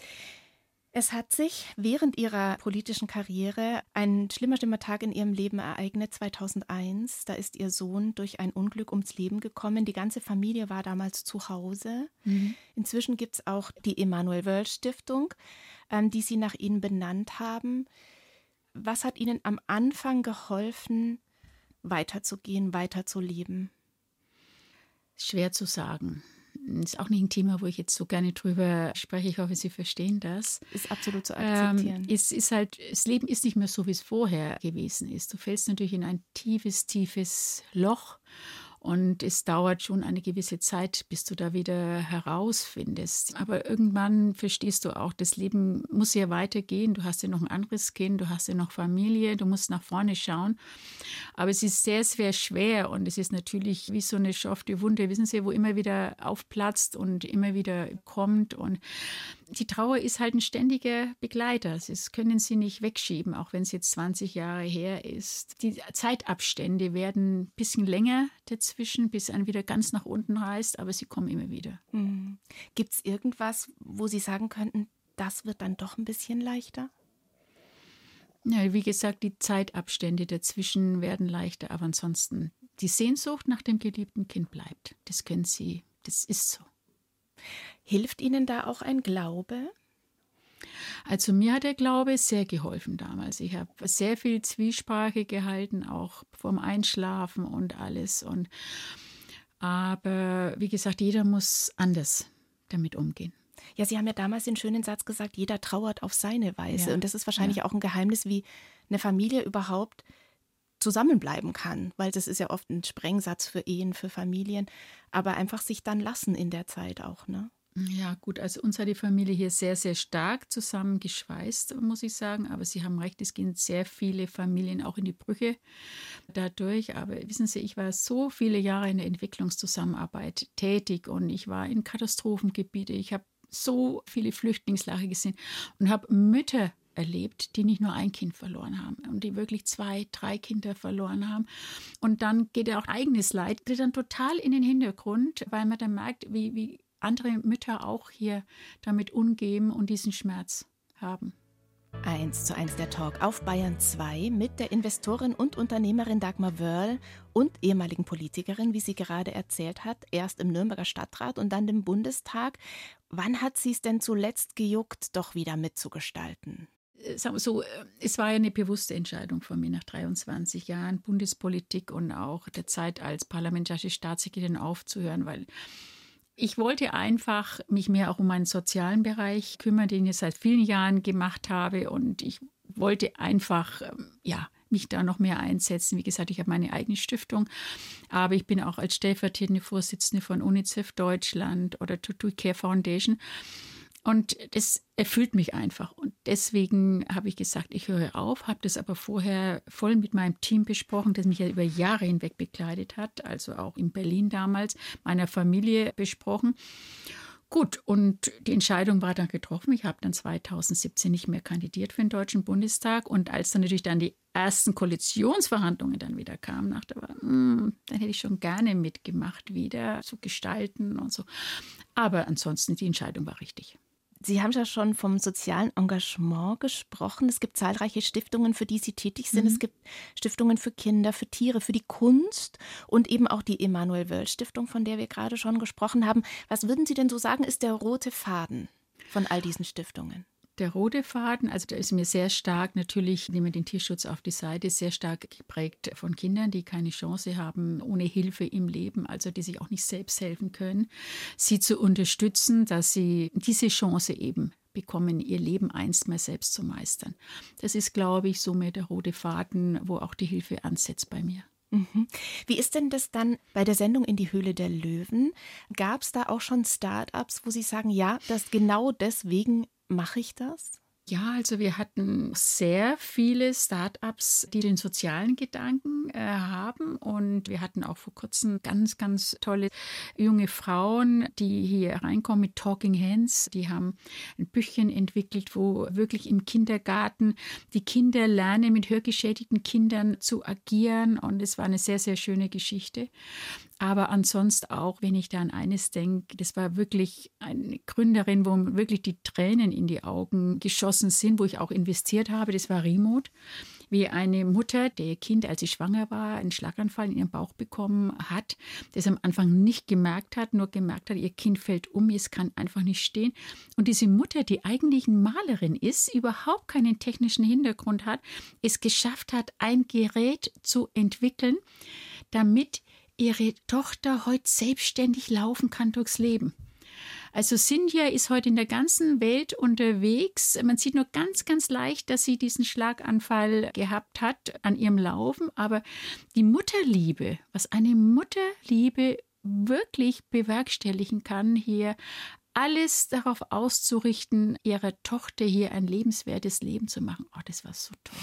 Es hat sich während ihrer politischen Karriere ein schlimmer, schlimmer Tag in ihrem Leben ereignet, zweitausendeins. Da ist ihr Sohn durch ein Unglück ums Leben gekommen. Die ganze Familie war damals zu Hause. Mhm. Inzwischen gibt es auch die Emanuel Wörl Stiftung, ähm, die Sie nach Ihnen benannt haben. Was hat Ihnen am Anfang geholfen, weiterzugehen, weiterzuleben? Schwer zu sagen. Ist auch nicht ein Thema, wo ich jetzt so gerne drüber spreche. Ich hoffe, Sie verstehen das. Ist absolut zu akzeptieren. Ähm, es ist halt, das Leben ist nicht mehr so, wie es vorher gewesen ist. Du fällst natürlich in ein tiefes, tiefes Loch. Und es dauert schon eine gewisse Zeit, bis du da wieder herausfindest. Aber irgendwann verstehst du auch, das Leben muss ja weitergehen. Du hast ja noch ein anderes Kind, du hast ja noch Familie, du musst nach vorne schauen. Aber es ist sehr, sehr schwer und es ist natürlich wie so eine schorfte Wunde, wissen Sie, wo immer wieder aufplatzt und immer wieder kommt. Und die Trauer ist halt ein ständiger Begleiter. Das können Sie nicht wegschieben, auch wenn es jetzt zwanzig Jahre her ist. Die Zeitabstände werden ein bisschen länger dazwischen, bis ein wieder ganz nach unten reißt, aber sie kommen immer wieder. Mhm. Gibt es irgendwas, wo Sie sagen könnten, das wird dann doch ein bisschen leichter? Ja, wie gesagt, die Zeitabstände dazwischen werden leichter, aber ansonsten die Sehnsucht nach dem geliebten Kind bleibt. Das können Sie, das ist so. Hilft Ihnen da auch ein Glaube? Also mir hat der Glaube sehr geholfen damals. Ich habe sehr viel Zwiesprache gehalten, auch vorm Einschlafen und alles. Und, aber wie gesagt, jeder muss anders damit umgehen. Ja, Sie haben ja damals den schönen Satz gesagt, jeder trauert auf seine Weise. Ja. Und das ist wahrscheinlich Ja. auch ein Geheimnis, wie eine Familie überhaupt zusammenbleiben kann. Weil das ist ja oft ein Sprengsatz für Ehen, für Familien. Aber einfach sich dann lassen in der Zeit auch, ne? Ja, gut, also uns hat die Familie hier sehr, sehr stark zusammengeschweißt, muss ich sagen. Aber Sie haben recht, es gehen sehr viele Familien auch in die Brüche dadurch. Aber wissen Sie, ich war so viele Jahre in der Entwicklungszusammenarbeit tätig und ich war in Katastrophengebiete. Ich habe so viele Flüchtlingslager gesehen und habe Mütter erlebt, die nicht nur ein Kind verloren haben und die wirklich zwei, drei Kinder verloren haben. Und dann geht ja auch eigenes Leid tritt dann total in den Hintergrund, weil man dann merkt, wie, wie andere Mütter auch hier damit umgehen und diesen Schmerz haben. Eins zu eins der Talk auf Bayern zwei mit der Investorin und Unternehmerin Dagmar Wörl und ehemaligen Politikerin, wie sie gerade erzählt hat, erst im Nürnberger Stadtrat und dann im Bundestag. Wann hat sie es denn zuletzt gejuckt, doch wieder mitzugestalten? Sagen wir so, es war ja eine bewusste Entscheidung von mir nach dreiundzwanzig Jahren Bundespolitik und auch der Zeit als parlamentarische Staatssekretärin aufzuhören, weil ich wollte einfach mich mehr auch um meinen sozialen Bereich kümmern, den ich seit vielen Jahren gemacht habe. Und ich wollte einfach, ja, mich da noch mehr einsetzen. Wie gesagt, ich habe meine eigene Stiftung, aber ich bin auch als stellvertretende Vorsitzende von UNICEF Deutschland oder Tutu Care Foundation. Und das erfüllt mich einfach. Und deswegen habe ich gesagt, ich höre auf, habe das aber vorher voll mit meinem Team besprochen, das mich ja über Jahre hinweg begleitet hat, also auch in Berlin damals, meiner Familie besprochen. Gut, und die Entscheidung war dann getroffen. Ich habe dann zweitausendsiebzehn nicht mehr kandidiert für den Deutschen Bundestag. Und als dann natürlich dann die ersten Koalitionsverhandlungen dann wieder kamen, dachte ich, dann hätte ich schon gerne mitgemacht, wieder zu gestalten und so. Aber ansonsten, die Entscheidung war richtig. Sie haben ja schon vom sozialen Engagement gesprochen. Es gibt zahlreiche Stiftungen, für die Sie tätig sind. Mhm. Es gibt Stiftungen für Kinder, für Tiere, für die Kunst und eben auch die Emanuel Wörl Stiftung, von der wir gerade schon gesprochen haben. Was würden Sie denn so sagen, ist der rote Faden von all diesen Stiftungen? Der rote Faden, also da ist mir sehr stark, natürlich nehmen wir den Tierschutz auf die Seite, sehr stark geprägt von Kindern, die keine Chance haben ohne Hilfe im Leben, also die sich auch nicht selbst helfen können, sie zu unterstützen, dass sie diese Chance eben bekommen, ihr Leben einst mal selbst zu meistern. Das ist, glaube ich, somit der rote Faden, wo auch die Hilfe ansetzt bei mir. Mhm. Wie ist denn das dann bei der Sendung In die Höhle der Löwen? Gab es da auch schon Start-ups, wo Sie sagen, ja, das genau deswegen mache ich das? Ja, also wir hatten sehr viele Start-ups, die den sozialen Gedanken äh, haben, und wir hatten auch vor kurzem ganz, ganz tolle junge Frauen, die hier reinkommen mit Talking Hands. Die haben ein Büchchen entwickelt, wo wirklich im Kindergarten die Kinder lernen, mit hörgeschädigten Kindern zu agieren, und es war eine sehr, sehr schöne Geschichte. Aber ansonsten auch, wenn ich da an eines denke, das war wirklich eine Gründerin, wo wirklich die Tränen in die Augen geschossen sind, wo ich auch investiert habe. Das war Remote, wie eine Mutter, der ihr Kind, als sie schwanger war, einen Schlaganfall in ihren Bauch bekommen hat, das am Anfang nicht gemerkt hat, nur gemerkt hat, ihr Kind fällt um, es kann einfach nicht stehen. Und diese Mutter, die eigentlich eine Malerin ist, überhaupt keinen technischen Hintergrund hat, es geschafft hat, ein Gerät zu entwickeln, damit ihre Tochter heute selbstständig laufen kann durchs Leben. Also Cynthia ist heute in der ganzen Welt unterwegs. Man sieht nur ganz, ganz leicht, dass sie diesen Schlaganfall gehabt hat an ihrem Laufen. Aber die Mutterliebe, was eine Mutterliebe wirklich bewerkstelligen kann, hier alles darauf auszurichten, ihrer Tochter hier ein lebenswertes Leben zu machen. Oh, das war so toll.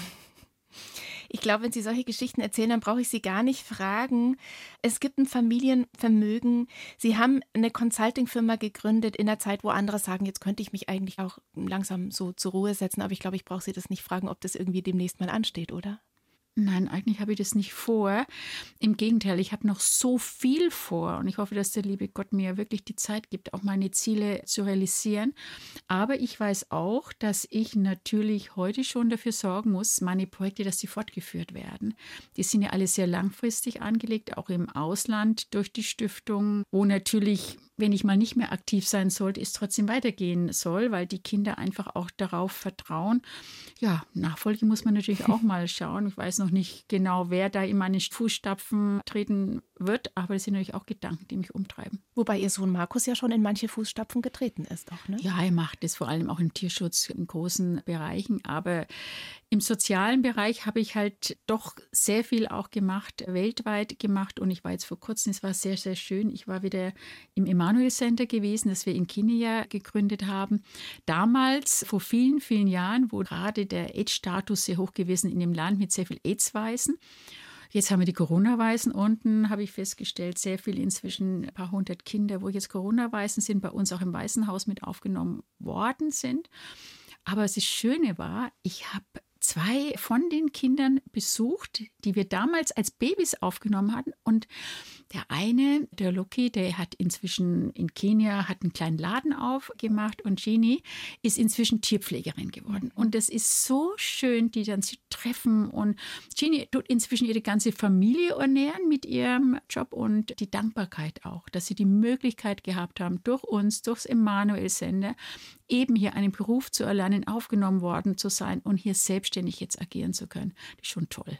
Ich glaube, wenn Sie solche Geschichten erzählen, dann brauche ich Sie gar nicht fragen. Es gibt ein Familienvermögen. Sie haben eine Consulting-Firma gegründet in einer Zeit, wo andere sagen, jetzt könnte ich mich eigentlich auch langsam so zur Ruhe setzen. Aber ich glaube, ich brauche Sie das nicht fragen, ob das irgendwie demnächst mal ansteht, oder? Nein, eigentlich habe ich das nicht vor. Im Gegenteil, ich habe noch so viel vor, und ich hoffe, dass der liebe Gott mir wirklich die Zeit gibt, auch meine Ziele zu realisieren. Aber ich weiß auch, dass ich natürlich heute schon dafür sorgen muss, meine Projekte, dass sie fortgeführt werden. Die sind ja alle sehr langfristig angelegt, auch im Ausland durch die Stiftung, wo natürlich, wenn ich mal nicht mehr aktiv sein sollte, es trotzdem weitergehen soll, weil die Kinder einfach auch darauf vertrauen. Ja, Nachfolge muss man natürlich auch mal schauen. Ich weiß noch nicht genau, wer da in meine Fußstapfen treten wird, aber das sind natürlich auch Gedanken, die mich umtreiben. Wobei Ihr Sohn Markus ja schon in manche Fußstapfen getreten ist, auch, ne? Ja, er macht das vor allem auch im Tierschutz in großen Bereichen, aber im sozialen Bereich habe ich halt doch sehr viel auch gemacht, weltweit gemacht, und ich war jetzt vor kurzem, es war sehr, sehr schön, ich war wieder im Emanuel Center gewesen, das wir in Kenia gegründet haben. Damals, vor vielen, vielen Jahren, wo gerade der AIDS-Status sehr hoch gewesen in dem Land mit sehr viel AIDS-Weißen. Jetzt haben wir die Corona-Weißen unten, habe ich festgestellt, sehr viel inzwischen, ein paar hundert Kinder, wo jetzt Corona-Weißen sind, bei uns auch im Waisenhaus mit aufgenommen worden sind. Aber das Schöne war, ich habe zwei von den Kindern besucht, die wir damals als Babys aufgenommen hatten. Und der eine, der Loki, der hat inzwischen in Kenia hat einen kleinen Laden aufgemacht, und Jeannie ist inzwischen Tierpflegerin geworden. Und das ist so schön, die dann zu treffen. Und Jeannie tut inzwischen ihre ganze Familie ernähren mit ihrem Job, und die Dankbarkeit auch, dass sie die Möglichkeit gehabt haben, durch uns, durchs Emanuel-Sender, eben hier einen Beruf zu erlernen, aufgenommen worden zu sein und hier selbstständig jetzt agieren zu können. Das ist schon toll.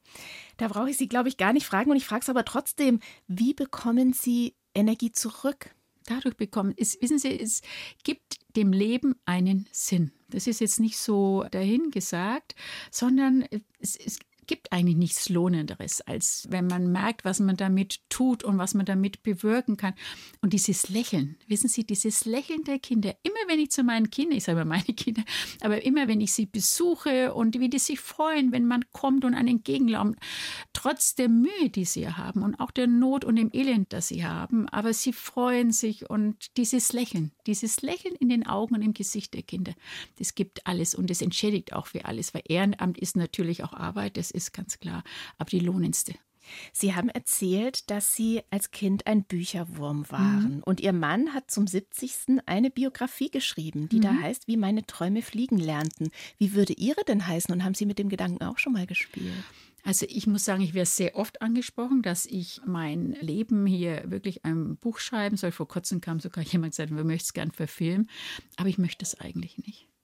Da brauche ich Sie, glaube ich, gar nicht fragen. Und ich frage es aber trotzdem, wie bekommen Sie Energie zurück? Dadurch bekommen, es, wissen Sie, es gibt dem Leben einen Sinn. Das ist jetzt nicht so dahingesagt, sondern es, es gibt eigentlich nichts Lohnenderes, als wenn man merkt, was man damit tut und was man damit bewirken kann. Und dieses Lächeln, wissen Sie, dieses Lächeln der Kinder, immer wenn ich zu meinen Kindern, ich sage mal meine Kinder, aber immer wenn ich sie besuche und wie die sich freuen, wenn man kommt und einen entgegenlaufen, trotz der Mühe, die sie haben und auch der Not und dem Elend, das sie haben, aber sie freuen sich, und dieses Lächeln, dieses Lächeln in den Augen und im Gesicht der Kinder, das gibt alles, und das entschädigt auch für alles, weil Ehrenamt ist natürlich auch Arbeit, das ist ganz klar, aber die lohnendste. Sie haben erzählt, dass Sie als Kind ein Bücherwurm waren. Mhm. Und Ihr Mann hat zum siebzigsten eine Biografie geschrieben, die mhm. da heißt, wie meine Träume fliegen lernten. Wie würde Ihre denn heißen? Und haben Sie mit dem Gedanken auch schon mal gespielt? Also ich muss sagen, ich werde sehr oft angesprochen, dass ich mein Leben hier wirklich ein Buch schreiben soll. Vor kurzem kam sogar jemand und gesagt, wir möchten es gern verfilmen, aber ich möchte es eigentlich nicht.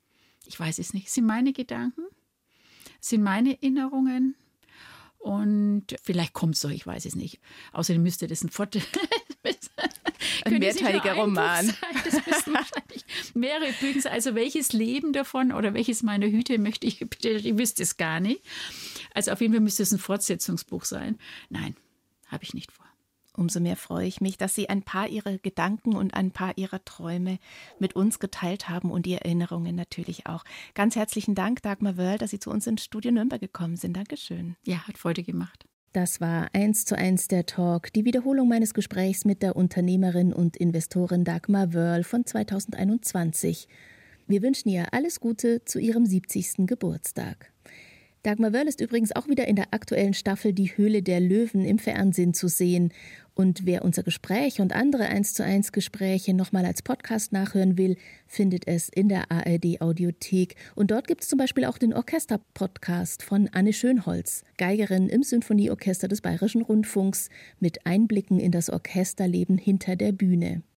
ich weiß es nicht, sind meine Gedanken, sind meine Erinnerungen. Und vielleicht kommt es so, ich weiß es nicht. Außerdem müsste das ein Fort ein mehrteiliger Roman. Das müssten wahrscheinlich mehrere Bücher sein. Also welches Leben davon oder welches meiner Hüte möchte ich bitte, ich wüsste es gar nicht. Also auf jeden Fall müsste es ein Fortsetzungsbuch sein. Nein, habe ich nicht vor. Umso mehr freue ich mich, dass Sie ein paar Ihrer Gedanken und ein paar Ihrer Träume mit uns geteilt haben und die Erinnerungen natürlich auch. Ganz herzlichen Dank, Dagmar Wörl, dass Sie zu uns ins Studio Nürnberg gekommen sind. Dankeschön. Ja, hat Freude gemacht. Das war eins zu eins der Talk, die Wiederholung meines Gesprächs mit der Unternehmerin und Investorin Dagmar Wörl von zweitausendeinundzwanzig. Wir wünschen ihr alles Gute zu ihrem siebzigsten Geburtstag. Dagmar Wörl ist übrigens auch wieder in der aktuellen Staffel Die Höhle der Löwen im Fernsehen zu sehen. Und wer unser Gespräch und andere eins zu eins Gespräche nochmal als Podcast nachhören will, findet es in der A R D-Audiothek. Und dort gibt es zum Beispiel auch den Orchester-Podcast von Anne Schönholz, Geigerin im Symphonieorchester des Bayerischen Rundfunks, mit Einblicken in das Orchesterleben hinter der Bühne.